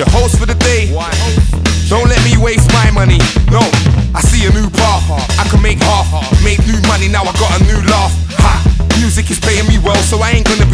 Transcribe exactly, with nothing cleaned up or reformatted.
Your host for the day. Don't let me waste my money. No, I see a new path. I can make half, make new money. Now I got a new laugh. Ha, music is paying me well, so I ain't gonna